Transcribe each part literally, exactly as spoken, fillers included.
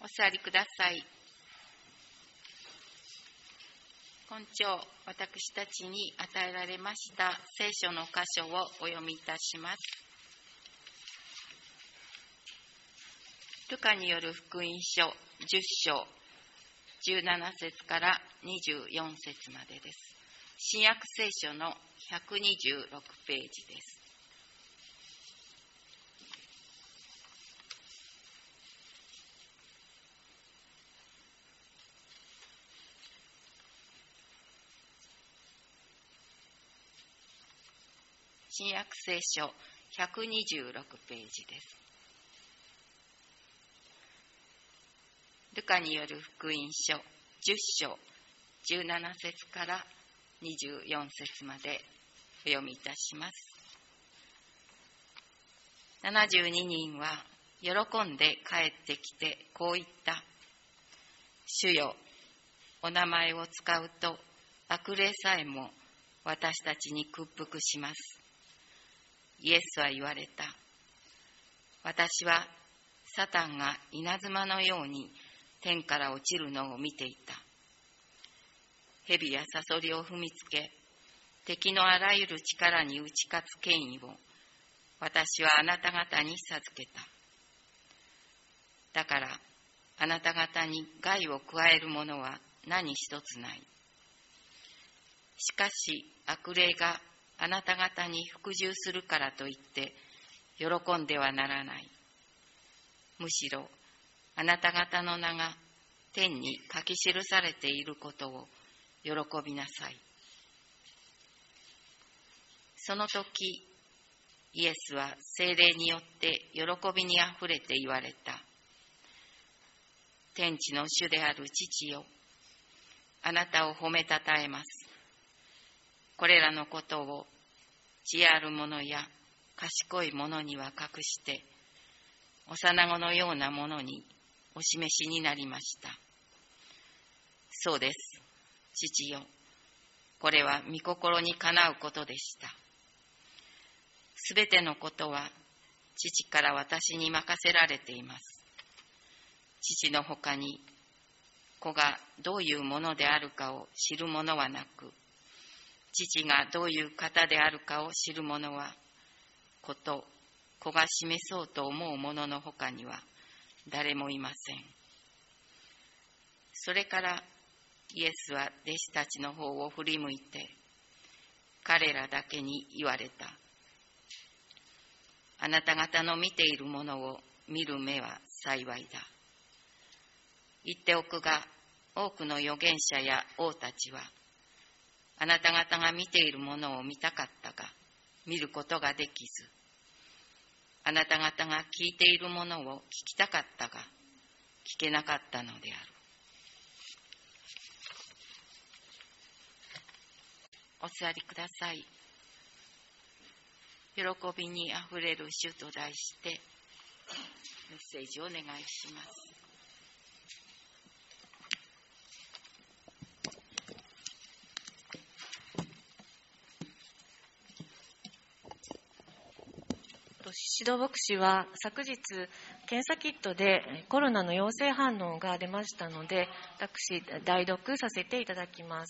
お座りください。今朝、私たちに与えられました聖書の箇所をお読みいたします。ルカによる福音書じゅっ章じゅうなな節からにじゅうよん節までです。新約聖書のひゃくにじゅうろくページです。新約聖書ひゃくにじゅうろくページです。ルカによる福音書じゅっ章じゅうなな節からにじゅうよん節までお読みいたします。ななじゅうににんは喜んで帰ってきてこう言った。主よ、お名前を使うと悪霊さえも私たちに屈服します。イエスは言われた。私はサタンが稲妻のように天から落ちるのを見ていた。蛇やサソリを踏みつけ、敵のあらゆる力に打ち勝つ権威を私はあなた方に授けた。だからあなた方に害を加えるものは何一つない。しかし悪霊があなた方に服従するからといって喜んではならない。むしろあなた方の名が天に書き記されていることを喜びなさい。その時イエスは聖霊によって喜びにあふれて言われた。天地の主である父よ、あなたを褒めたたえます。これらのことを知恵ある者や賢い者には隠して、幼子のような者にお示しになりました。そうです、父よ。これは御心にかなうことでした。すべてのことは父から私に任せられています。父のほかに子がどういうものであるかを知る者はなく、父がどういう方であるかを知る者は、子と子が示そうと思う者のほかには誰もいません。それからイエスは弟子たちの方を振り向いて、彼らだけに言われた。あなた方の見ているものを見る目は幸いだ。言っておくが、多くの預言者や王たちは、あなた方が見ているものを見たかったが、見ることができず、あなた方が聞いているものを聞きたかったが、聞けなかったのである。お座りください。喜びにあふれる主と題してメッセージをお願いします。 宍戸牧師は昨日検査キットでコロナの陽性反応が出ましたので、私代読させていただきます。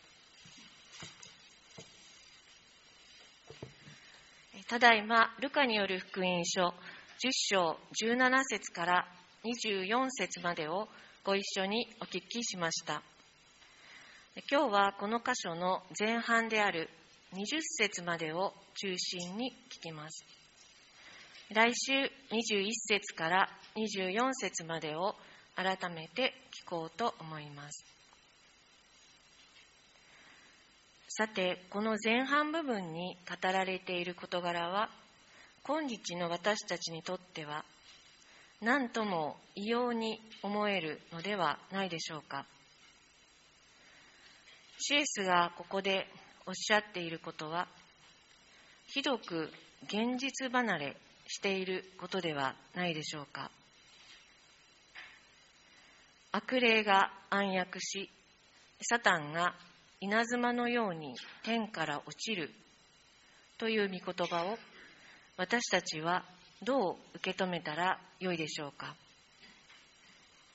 ただいまルカによる福音書じゅっ章じゅうなな節からにじゅうよん節までをご一緒にお聞きしました。今日はこの箇所の前半であるにじゅっ節までを中心に聞きます。来週にじゅういち節からにじゅうよん節までを改めて聞こうと思います。さて、この前半部分に語られている事柄は、今日の私たちにとっては何とも異様に思えるのではないでしょうか。シエスがここでおっしゃっていることは、ひどく現実離れしていることではないでしょうか。悪霊が暗躍し、サタンが稲妻のように天から落ちるという御言葉を私たちはどう受け止めたらよいでしょうか。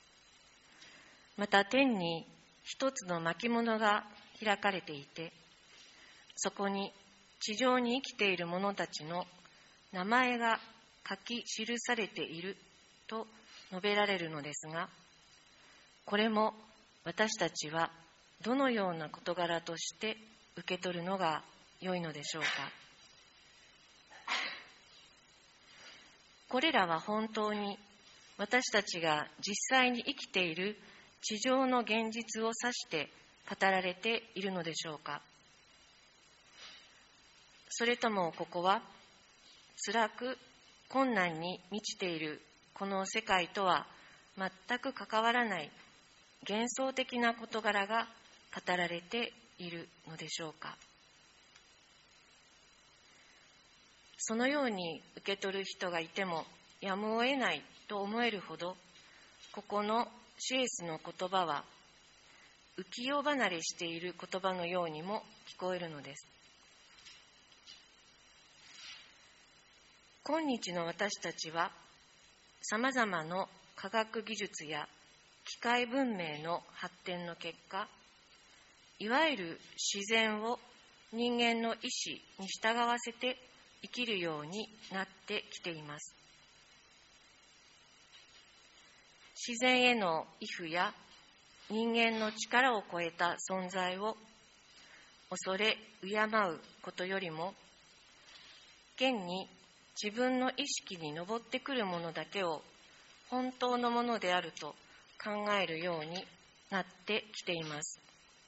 また天に一つの巻物が開かれていて、そこに地上に生きている者たちの名前が書き記されていると述べられるのですが、これも私たちはどのような事柄として受け取るのが良いのでしょうか。これらは本当に私たちが実際に生きている地上の現実を指して語られているのでしょうか。それともここは辛く困難に満ちているこの世界とは全く関わらない幻想的な事柄が語られているのでしょうか。そのように受け取る人がいてもやむを得ないと思えるほど、ここのシエスの言葉は浮世離れしている言葉のようにも聞こえるのです。今日の私たちはさまざまな科学技術や機械文明の発展の結果、いわゆる自然を人間の意志に従わせて生きるようになってきています。自然への畏怖や人間の力を超えた存在を恐れ敬うことよりも、現に自分の意識に上ってくるものだけを本当のものであると考えるようになってきています。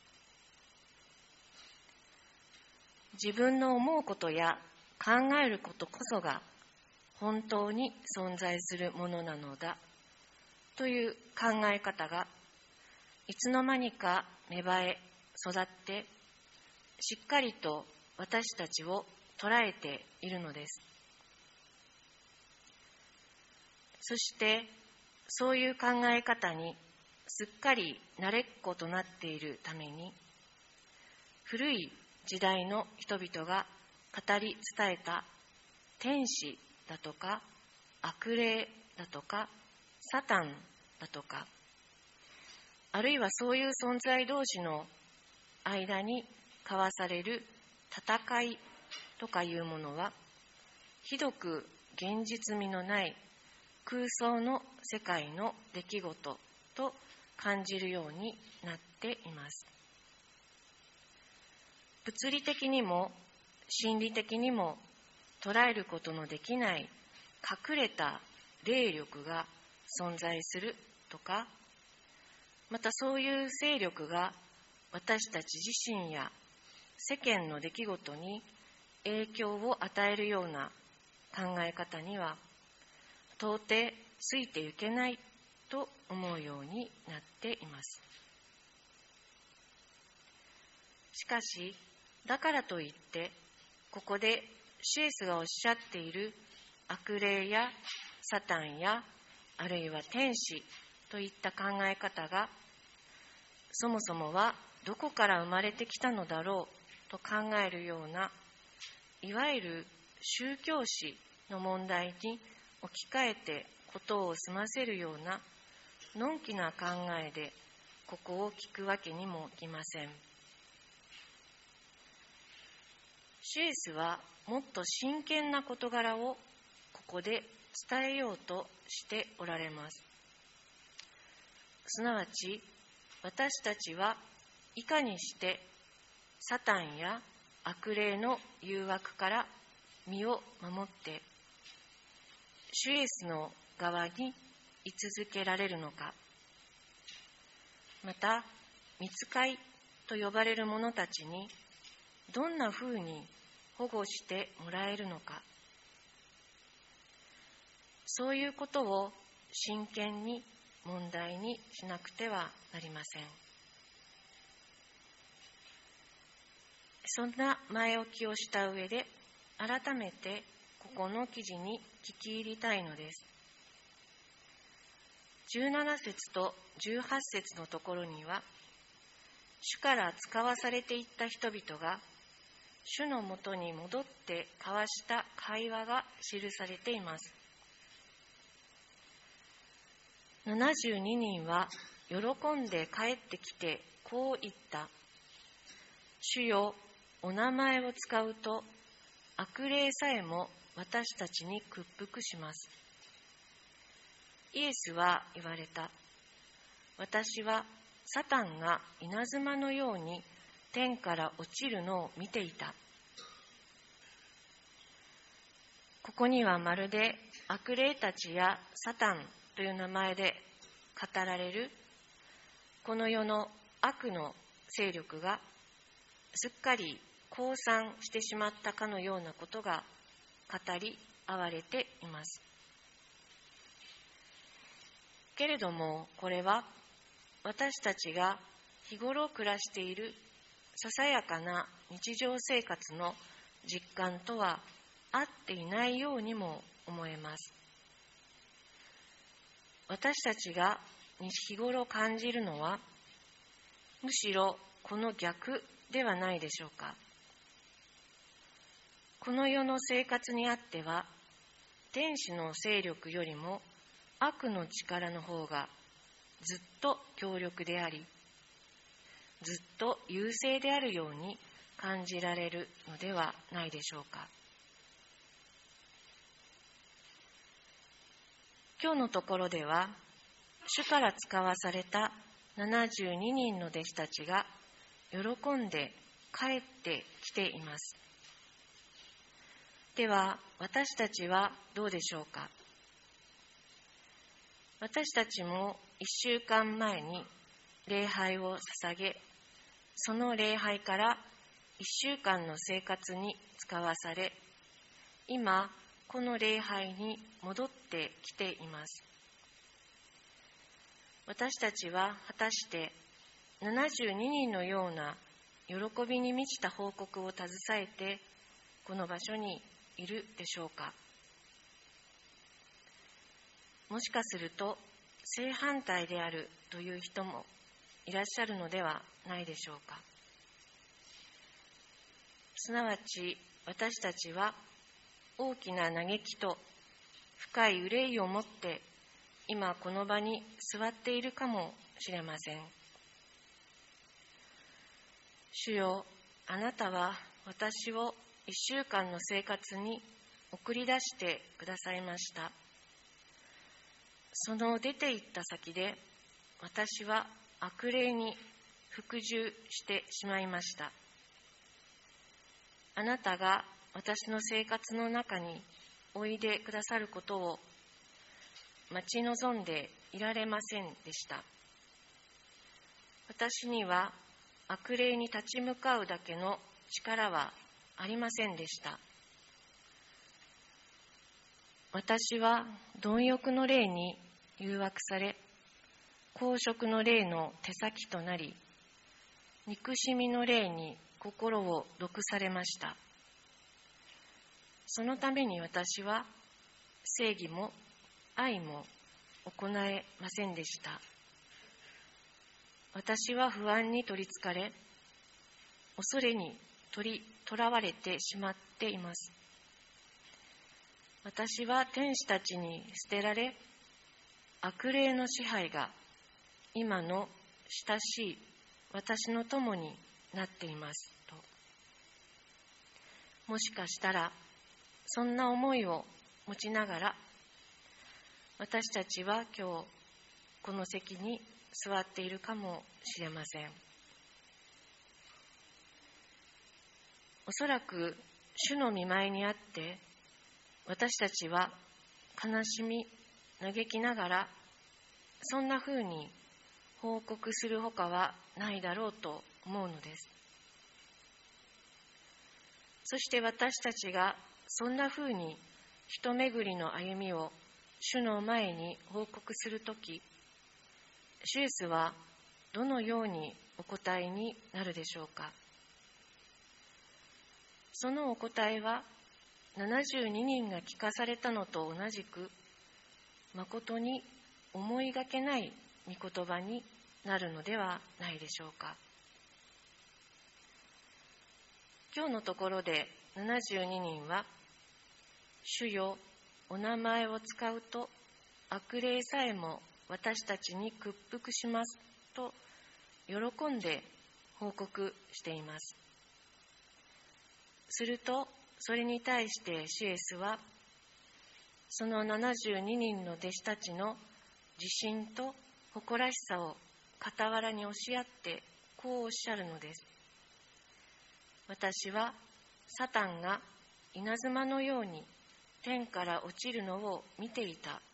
自分の思うことや考えることこそが本当に存在するものなのだという考え方がいつの間にか芽生え育ってしっかりと私たちを捉えているのです。そしてそういう考え方にすっかり慣れっことなっているために、古い時代の人々が語り伝えた天使だとか悪霊だとかサタンだとか、あるいはそういう存在同士の間に交わされる戦いとかいうものは、ひどく現実味のない空想の世界の出来事と感じるようになっています。物理的にも心理的にも捉えることのできない隠れた霊力が存在するとか、またそういう勢力が私たち自身や世間の出来事に影響を与えるような考え方には到底ついていけないと思うようになっています。しかし、だからといってここでシエスがおっしゃっている悪霊やサタンやあるいは天使といった考え方がそもそもはどこから生まれてきたのだろうと考えるような、いわゆる宗教史の問題に置き換えてことを済ませるようなのんきな考えでここを聞くわけにもいきません。シエスはもっと真剣な事柄をここで伝えようとしておられます。すなわち、私たちはいかにしてサタンや悪霊の誘惑から身を守って主イエスの側に居続けられるのか、また御使いと呼ばれる者たちにどんなふうに保護してもらえるのか、そういうことを真剣に問題にしなくてはなりません。そんな前置きをした上で、改めてここの記事に聞き入りたいのです。じゅうなな節とじゅうはち節のところには、主から使わされていった人々が主のもとに戻って交わした会話が記されています。 ななじゅうににんは喜んで帰ってきてこう言った。主よ、お名前を使うと悪霊さえも私たちに屈服します。イエスは言われた。私はサタンが稲妻のように天から落ちるのを見ていた。ここにはまるで悪霊たちやサタンという名前で語られるこの世の悪の勢力がすっかり降参してしまったかのようなことが語り合われています。けれどもこれは私たちが日頃暮らしているささやかな日常生活の実感とは合っていないようにも思えます。私たちが日頃感じるのはむしろこの逆ではないでしょうか。この世の生活にあっては天使の勢力よりも悪の力の方がずっと強力であり、ずっと優勢であるように感じられるのではないでしょうか。今日のところでは、主から使わされたななじゅうににんの弟子たちが喜んで帰ってきています。では、私たちはどうでしょうか。私たちもいっしゅうかんまえに礼拝を捧げ、その礼拝からいっしゅうかんの生活に使わされ、今この礼拝に戻ってきています。私たちは果たしてななじゅうににんのような喜びに満ちた報告を携えてこの場所にいるでしょうか。もしかすると正反対であるという人もいらっしゃるのではないでしょうか。すなわち私たちは大きな嘆きと深い憂いを持って今この場に座っているかもしれません。主よ、あなたは私を一週間の生活に送り出してくださいました。その出て行った先で私は悪霊に服従してしまいました。あなたが私の生活の中においでくださることを待ち望んでいられませんでした。私には悪霊に立ち向かうだけの力はありませんでした。私は貪欲の霊に誘惑され、好色の霊の手先となり、憎しみの霊に心を毒されました。そのために私は正義も愛も行えませんでした。私は不安に取りつかれ、恐れに取り囚われてしまっています。私は天使たちに捨てられ、悪霊の支配が今の親しい私の友になっていますと。もしかしたらそんな思いを持ちながら私たちは今日この席に座っているかもしれません。おそらく主の御前にあって私たちは悲しみ嘆きながらそんなふうに報告するほかはないだろうと思うのです。そして私たちがそんなふうに一巡りの歩みを主の前に報告するとき、主イエスはどのようにお答えになるでしょうか。そのお答えはななじゅうににんが聞かされたのと同じく、まことに思いがけない御言葉になるのではないでしょうか。今日のところでななじゅうににんは、主よ、お名前を使うと悪霊さえも私たちに屈服しますと喜んで報告しています。すると、それに対して主イエスは、そのななじゅうににんの弟子たちの自信と誇らしさを傍らに押し合ってこうおっしゃるのです。私はサタンが稲妻のように天から落ちるのを見ていたと。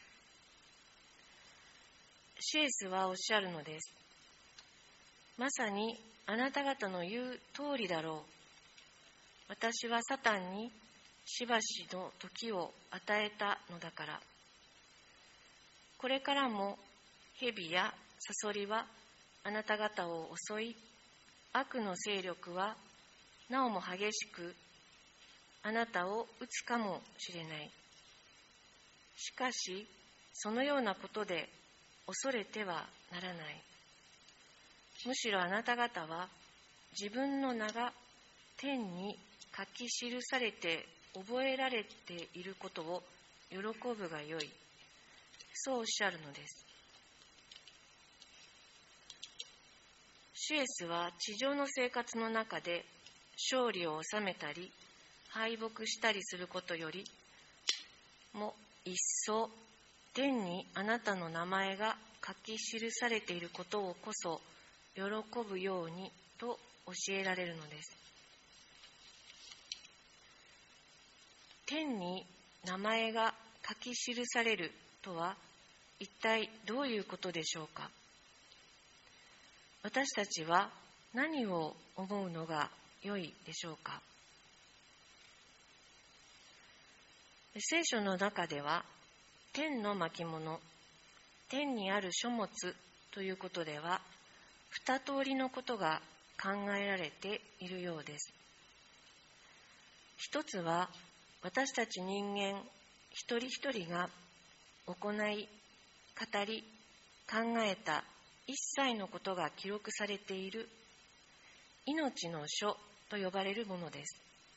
主イエスはおっしゃるのです。まさにあなた方の言う通りだろう。私はサタンにしばしの時を与えたのだから。これからも蛇やサソリはあなた方を襲い、悪の勢力はなおも激しくあなたを打つかもしれない。しかし、そのようなことで恐れてはならない。むしろあなた方は自分の名が天に書き記されて覚えられていることを喜ぶがよい。そうおっしゃるのです。主イエスは地上の生活の中で勝利を収めたり敗北したりすることよりも一層天にあなたの名前が書き記されていることをこそ喜ぶようにと教えられるのです。天に名前が書き記されるとは一体どういうことでしょうか。私たちは何を思うのが良いでしょうか。聖書の中では天の巻物、天にある書物ということでは二通りのことが考えられているようです。一つは私たち人間一人一人が行い、語り、考えた一切のことが記録されている命の書と呼ばれるものです。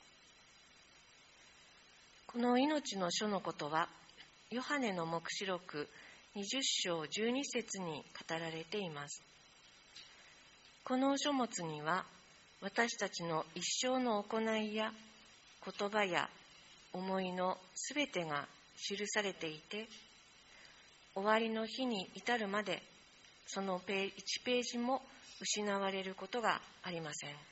この命の書のことはヨハネの黙示録にじゅっ章じゅうに節に語られています。この書物には私たちの一生の行いや言葉や思いのすべてが記されていて、終わりの日に至るまでそのペいちページも失われることがありません。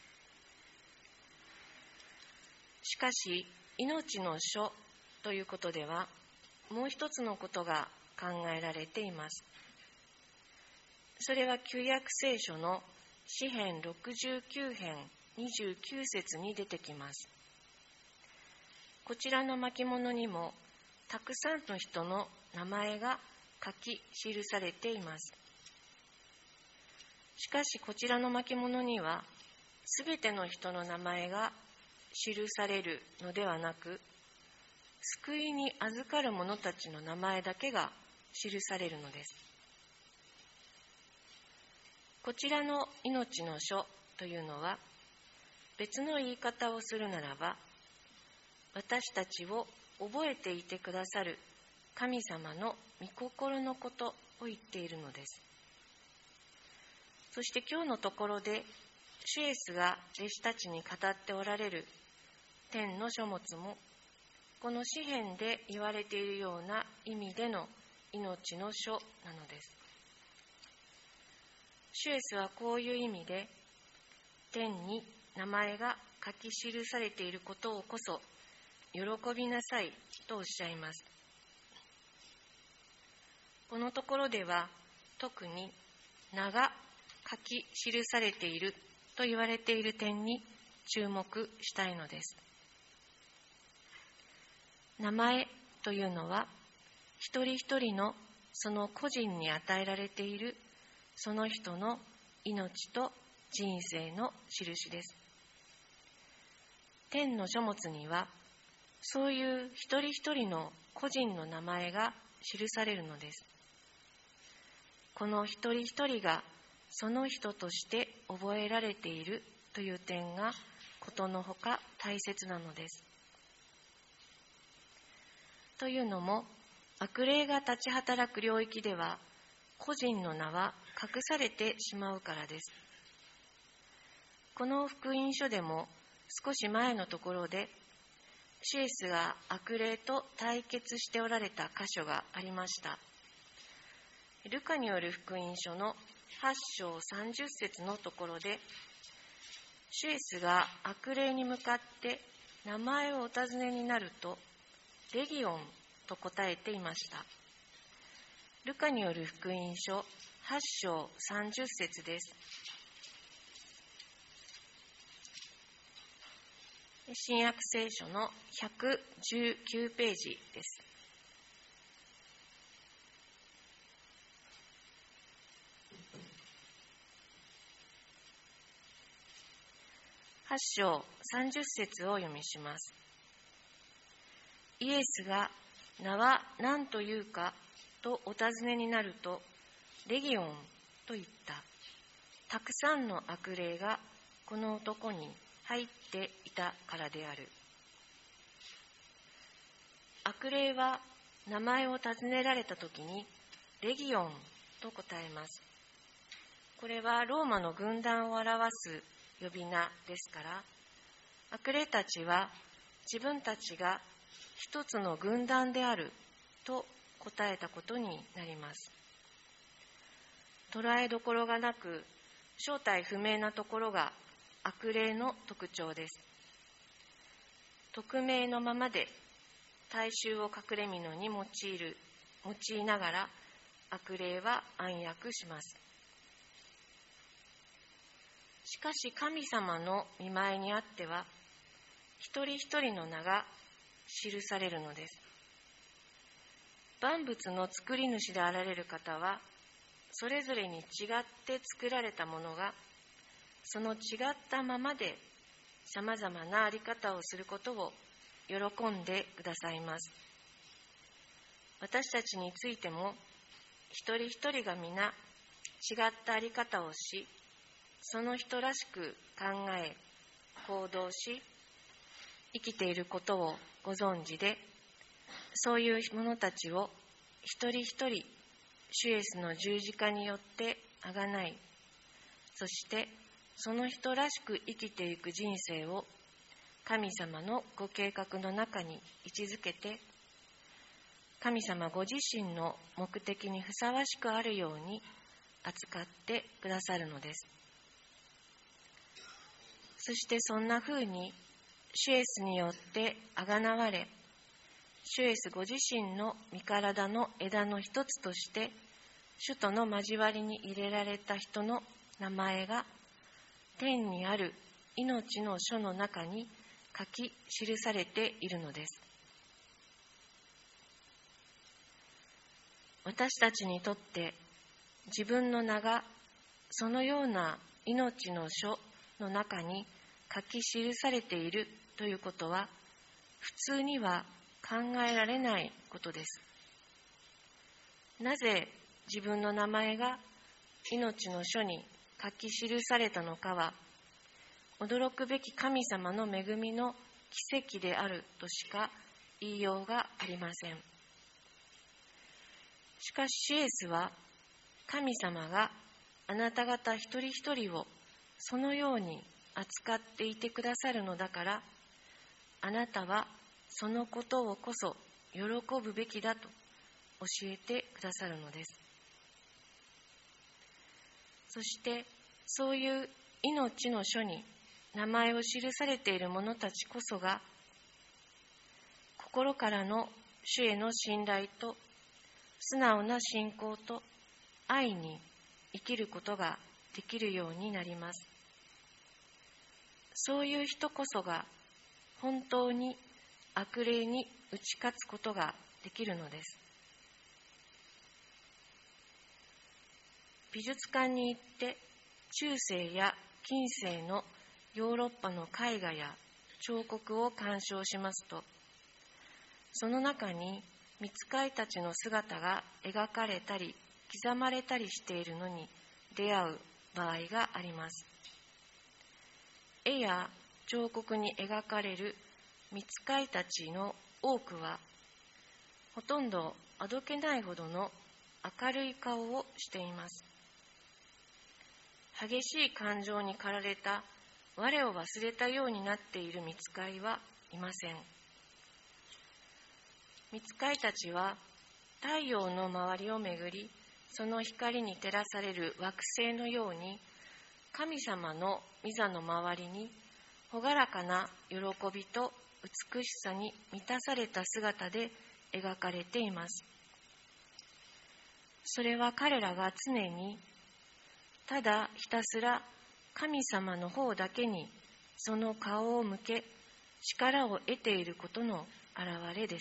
しかし命の書ということではもう一つのことが考えられています。それは旧約聖書の詩編ろくじゅうきゅう編にじゅうきゅう節に出てきます。こちらの巻物にもたくさんの人の名前が書き記されています。しかしこちらの巻物にはすべての人の名前が記されるのではなく、救いに預かる者たちの名前だけが記されるのです。こちらの命の書というのは、別の言い方をするならば、私たちを覚えていてくださる神様の御心のことを言っているのです。そして今日のところで、主イエスが弟子たちに語っておられる天の書物も、この詩編で言われているような意味での命の書なのです。主イエスはこういう意味で、天に名前が書き記されていることをこそ喜びなさいとおっしゃいます。このところでは特に名が書き記されていると言われている点に注目したいのです。名前というのは一人一人のその個人に与えられているその人の命と人生の印です。天の書物にはそういう一人一人の個人の名前が記されるのです。この一人一人がその人として覚えられているという点がことのほか大切なのです。というのも、悪霊が立ち働く領域では個人の名は隠されてしまうからです。この福音書でも少し前のところで、シエスが悪霊と対決しておられた箇所がありました。ルカによる福音書のはち章さんじゅっ節のところで、シエスが悪霊に向かって名前をお尋ねになると、レギオンと答えていました。ルカによる福音書はち章さんじゅっ節です。新約聖書のひゃくじゅうきゅうページです。はち章さんじゅっ節をお読みします。イエスが名は何というかとお尋ねになると、レギオンと言った。たくさんの悪霊がこの男に入っていたからである。悪霊は名前を尋ねられたときに、レギオンと答えます。これはローマの軍団を表す呼び名ですから、悪霊たちは自分たちが一つの軍団であると答えたことになります。捉えどころがなく、正体不明なところが悪霊の特徴です。匿名のままで大衆を隠れ蓑に用いる、用いながら悪霊は暗躍します。しかし神様の御前にあっては、一人一人の名が記されるのです。万物の作り主であられる方は、それぞれに違って作られたものが、その違ったままでさまざまなあり方をすることを喜んでくださいます。私たちについても、一人一人が皆違ったあり方をし、その人らしく考え、行動し、生きていることをご存知で、そういう者たちを一人一人、主イエスの十字架によってあがない、そしてその人らしく生きていく人生を神様のご計画の中に位置づけて、神様ご自身の目的にふさわしくあるように扱ってくださるのです。そしてそんなふうに主イエスによってあがなわれ、主イエスご自身の身体の枝の一つとして主との交わりに入れられた人の名前が天にある命の書の中に書き記されているのです。私たちにとって自分の名がそのような命の書の中に書き記されているということは、普通には考えられないことです。なぜ自分の名前が命の書に書き記されたのかは、驚くべき神様の恵みの奇跡であるとしか言いようがありません。しかしイエスは、神様があなた方一人一人をそのように扱っていてくださるのだから、あなたはそのことをこそ喜ぶべきだと教えてくださるのです。そしてそういう命の書に名前を記されている者たちこそが、心からの主への信頼と素直な信仰と愛に生きることができるようになります。そういう人こそが本当に悪霊に打ち勝つことができるのです。美術館に行って中世や近世のヨーロッパの絵画や彫刻を鑑賞しますと、その中に御使いたちの姿が描かれたり刻まれたりしているのに出会う場合があります。絵や彫刻に描かれる御使いたちの多くは、ほとんどあどけないほどの明るい顔をしています。激しい感情に駆られた我を忘れたようになっている御使いはいません。御使いたちは太陽の周りを巡り、その光に照らされる惑星のように、神様の御座の周りに朗らかな喜びと美しさに満たされた姿で描かれています。それは彼らが常にただひたすら神様の方だけにその顔を向け、力を得ていることの表れです。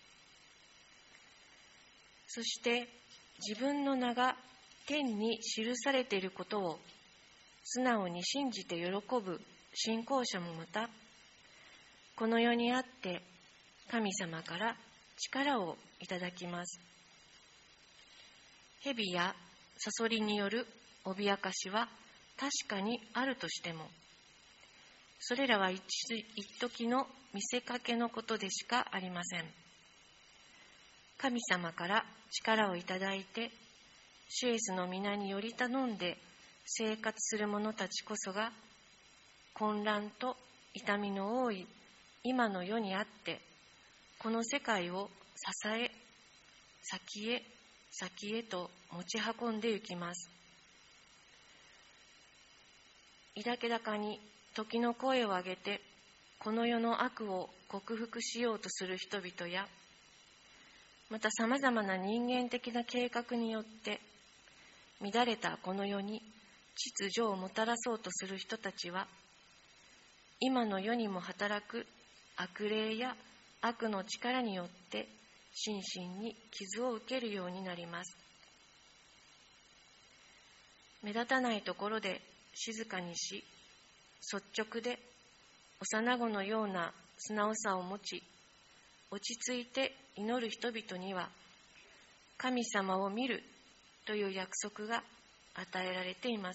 そして自分の名が天に記されていることを素直に信じて喜ぶ信仰者もまた、この世にあって神様から力をいただきます。蛇やサソリによる脅かしは確かにあるとしても、それらは一時の見せかけのことでしかありません。神様から力をいただいて、主イエスの皆により頼んで生活する者たちこそが、混乱と痛みの多い今の世にあって、この世界を支え、先へ先へと持ち運んで行きます。抱け高に時の声を上げて、この世の悪を克服しようとする人々や、またさまざまな人間的な計画によって乱れたこの世に秩序をもたらそうとする人たちは、今の世にも働く悪霊や悪の力によって心身に傷を受けるようになります。目立たないところで静かにし、率直で幼子のような素直さを持ち、落ち着いて祈る人々には、神様を見るという約束が与えられています。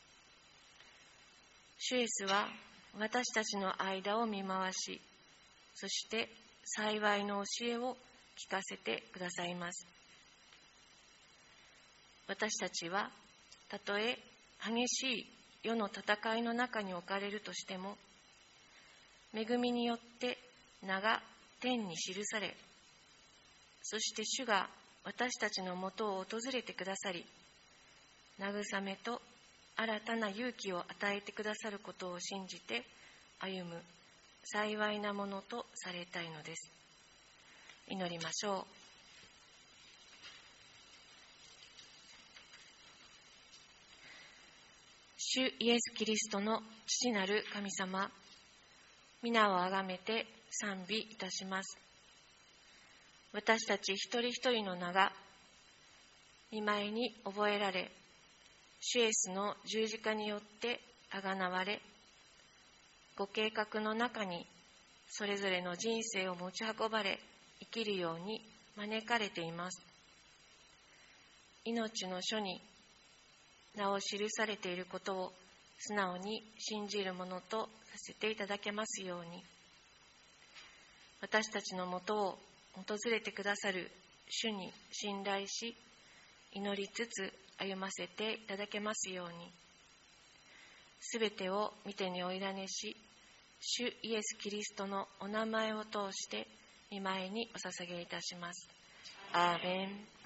主イエスは私たちの間を見回し、そして幸いの教えを聞かせてくださいます。私たちはたとえ激しい世の戦いの中に置かれるとしても、恵みによって名が天に記され、そして主が私たちのもとを訪れてくださり、慰めと新たな勇気を与えてくださることを信じて歩む幸いなものとされたいのです。祈りましょう。主イエス・キリストの父なる神様、皆をあがめて賛美いたします。私たち一人一人の名が御前に覚えられ、主イエスの十字架によってあがなわれ、ご計画の中にそれぞれの人生を持ち運ばれ、生きるように招かれています。命の書に名を記されていることを素直に信じるものとさせていただけますように、私たちのもとを訪れてくださる主に信頼し、祈りつつ歩ませていただけますように、すべてを御手にお委ねし、主イエス・キリストのお名前を通して御前にお捧げいたします。アーメン。